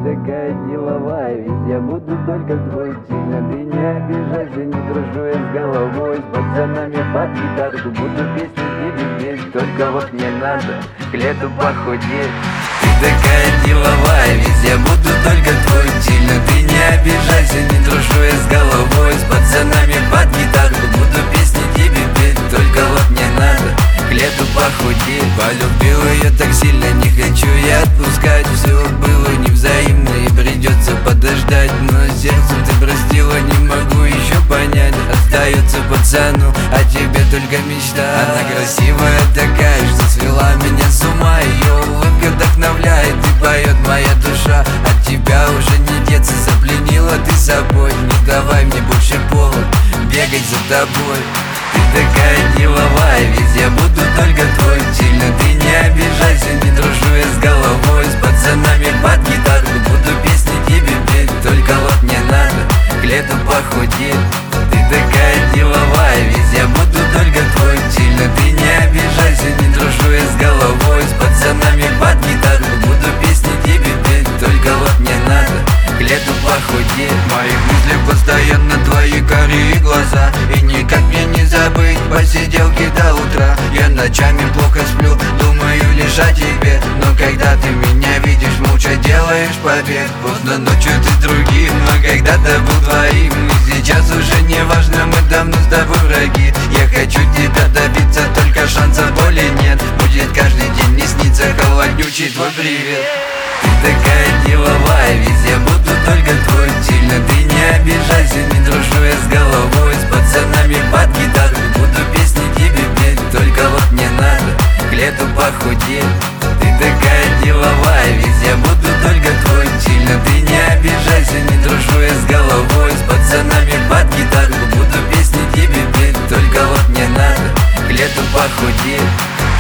такая деловая, ведь я буду только твой. Сильно ты не обижайся, не дружу я с головой. С пацанами под гитарку буду песни тебе петь. Только вот мне надо к лету похудеть. Ты такая деловая, ведь я буду только твой. Сильно ты не обижайся, не дружу я с головой. С пацанами под гитарку буду песни тебе петь. Только вот мне надо к лету похудеть. Полюбил ее так сильно, не хочу я отпускать. Все было невзаимно и придется подождать. Но сердцем ты простила, не могу еще понять. Остается пацану, а тебе только мечта. Она красивая такая, что свела меня с ума. Ее улыбка вдохновляет и поет моя душа. От тебя уже не деться, запленила ты собой. Не давай мне больше повод бегать за тобой. Ты такая деловая, ведь я буду только твой. Сильно ты не обижайся, не дружу я с головой. С пацанами под гитарку буду песни тебе петь. Только вот мне надо к лету похудеть. Ты такая деловая, ведь я буду только твой. Сильно ты не обижайся, не дружу я с головой. С пацанами под гитарку буду песни тебе петь. Только вот мне надо к лету похудеть. В моих мыслях постоянно твои карие глаза, и никак мне не забыть посиделки до утра. Я ночами плохо сплю, думаю лишь о тебе. Но когда ты меня видишь, молча делаешь побег. Поздно ночью ты с другим, но когда-то был твоим. И сейчас уже не важно, мы давно с тобой враги. Я хочу тебя добиться, только шансов более нет. Будет каждый день не снится холоднючий твой привет. Ты такая деловая, ведь я буду только твой. Сильно ты не обижайся, не дружу я с головой. С пацанами под гитарку буду песни тебе петь. Только вот мне надо к лету похудеть. Ты такая деловая, ведь я буду только твой. Сильно ты не обижайся, не дружу я с головой. С пацанами под гитарку буду песни тебе петь. Только вот мне надо к лету похудеть.